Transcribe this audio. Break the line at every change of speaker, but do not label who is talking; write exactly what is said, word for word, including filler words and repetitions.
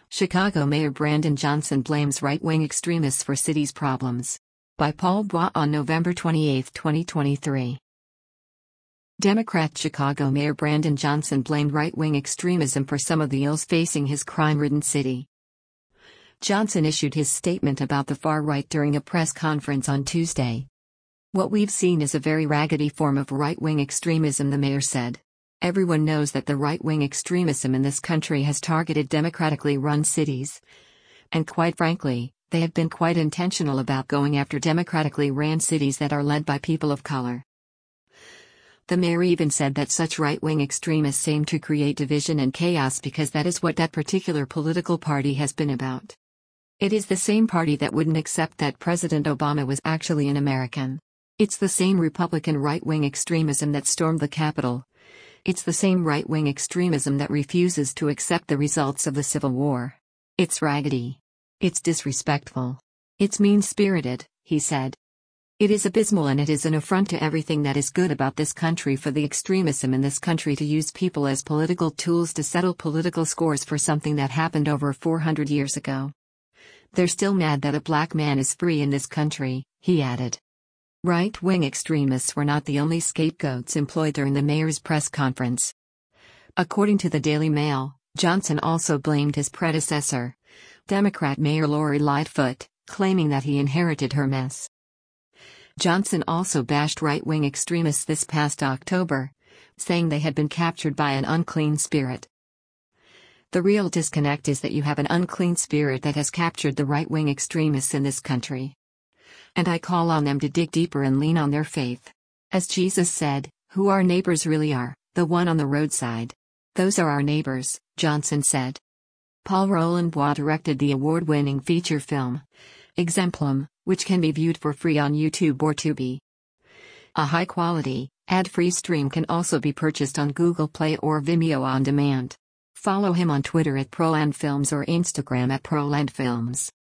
Chicago Mayor Brandon Johnson blames right-wing extremists for city's problems. By Paul Bois on November twenty-eighth, twenty twenty-three. Democrat Chicago Mayor Brandon Johnson blamed right-wing extremism for some of the ills facing his crime-ridden city. Johnson issued his statement about the far right during a press conference on Tuesday. "What we've seen is a very raggedy form of right-wing extremism," the mayor said. "Everyone knows that the right-wing extremism in this country has targeted democratically run cities. And quite frankly, they have been quite intentional about going after democratically ran cities that are led by people of color." The mayor even said that such right-wing extremists aim to create division and chaos because that is what that particular political party has been about. It is the same party that wouldn't accept that President Obama was actually an American. It's the same Republican right-wing extremism that stormed the Capitol. It's the same right-wing extremism that refuses to accept the results of the Civil War. It's raggedy. It's disrespectful. It's mean-spirited, he said. It is abysmal, and it is an affront to everything that is good about this country for the extremism in this country to use people as political tools to settle political scores for something that happened over four hundred years ago. They're still mad that a black man is free in this country, he added. Right-wing extremists were not the only scapegoats employed during the mayor's press conference. According to the Daily Mail, Johnson also blamed his predecessor, Democrat Mayor Lori Lightfoot, claiming that he inherited her mess. Johnson also bashed right-wing extremists this past October, saying they had been captured by an unclean spirit. "The real disconnect is that you have an unclean spirit that has captured the right-wing extremists in this country. And I call on them to dig deeper and lean on their faith. As Jesus said, who our neighbors really are, the one on the roadside. Those are our neighbors," Johnson said. Paul Roland Bois directed the award-winning feature film, Exemplum, which can be viewed for free on YouTube or Tubi. A high-quality, ad-free stream can also be purchased on Google Play or Vimeo on demand. Follow him on Twitter at ProlandFilms or Instagram at ProlandFilms.